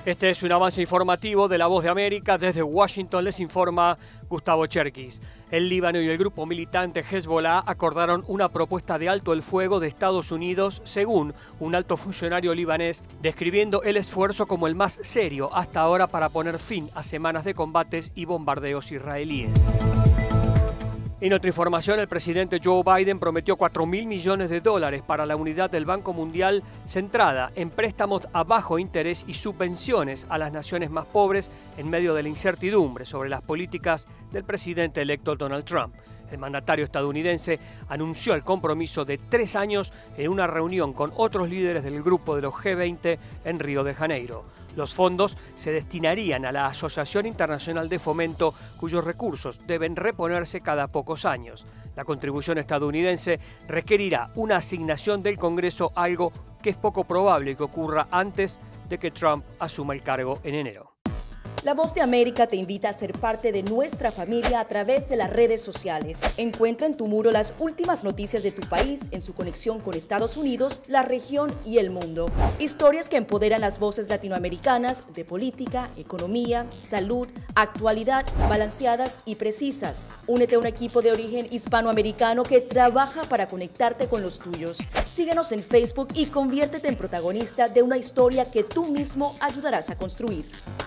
Este es un avance informativo de La Voz de América. Desde Washington les informa Gustavo Cherkis. El Líbano y el grupo militante Hezbollah acordaron una propuesta de alto el fuego de Estados Unidos, según un alto funcionario libanés, describiendo el esfuerzo como el más serio hasta ahora para poner fin a semanas de combates y bombardeos israelíes. En otra información, el presidente Joe Biden prometió $4.000 millones para la unidad del Banco Mundial centrada en préstamos a bajo interés y subvenciones a las naciones más pobres en medio de la incertidumbre sobre las políticas del presidente electo Donald Trump. El mandatario estadounidense anunció el compromiso de 3 años en una reunión con otros líderes del grupo de los G20 en Río de Janeiro. Los fondos se destinarían a la Asociación Internacional de Fomento, cuyos recursos deben reponerse cada pocos años. La contribución estadounidense requerirá una asignación del Congreso, algo que es poco probable que ocurra antes de que Trump asuma el cargo en enero. La Voz de América te invita a ser parte de nuestra familia a través de las redes sociales. Encuentra en tu muro las últimas noticias de tu país en su conexión con Estados Unidos, la región y el mundo. Historias que empoderan las voces latinoamericanas de política, economía, salud, actualidad, balanceadas y precisas. Únete a un equipo de origen hispanoamericano que trabaja para conectarte con los tuyos. Síguenos en Facebook y conviértete en protagonista de una historia que tú mismo ayudarás a construir.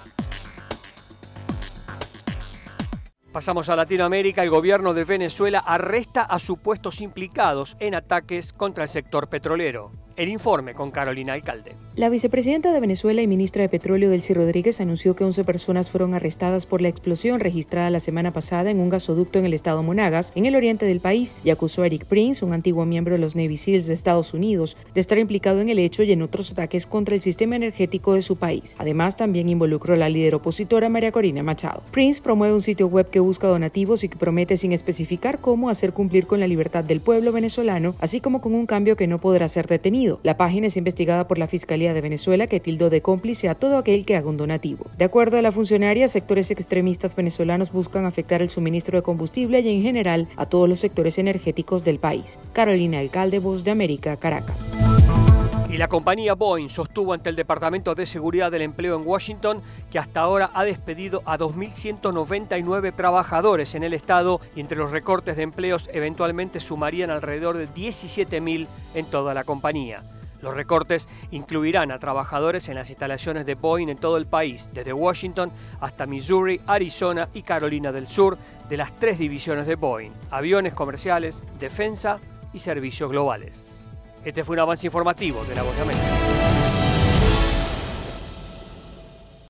Pasamos a Latinoamérica. El gobierno de Venezuela arresta a supuestos implicados en ataques contra el sector petrolero. El informe con Carolina Alcalde. La vicepresidenta de Venezuela y ministra de Petróleo, Delcy Rodríguez, anunció que 11 personas fueron arrestadas por la explosión registrada la semana pasada en un gasoducto en el estado Monagas, en el oriente del país, y acusó a Eric Prince, un antiguo miembro de los Navy SEALs de Estados Unidos, de estar implicado en el hecho y en otros ataques contra el sistema energético de su país. Además, también involucró a la líder opositora María Corina Machado. Prince promueve un sitio web que busca donativos y que promete, sin especificar cómo, hacer cumplir con la libertad del pueblo venezolano, así como con un cambio que no podrá ser detenido. La página es investigada por la Fiscalía de Venezuela, que tildó de cómplice a todo aquel que haga un donativo. De acuerdo a la funcionaria, sectores extremistas venezolanos buscan afectar el suministro de combustible y en general a todos los sectores energéticos del país. Carolina Alcalde, Voz de América, Caracas. Y la compañía Boeing sostuvo ante el Departamento de Seguridad del Empleo en Washington que hasta ahora ha despedido a 2.199 trabajadores en el estado, y entre los recortes de empleos eventualmente sumarían alrededor de 17.000 en toda la compañía. Los recortes incluirán a trabajadores en las instalaciones de Boeing en todo el país, desde Washington hasta Missouri, Arizona y Carolina del Sur, de las 3 divisiones de Boeing: aviones comerciales, defensa y servicios globales. Este fue un avance informativo de La Voz de América.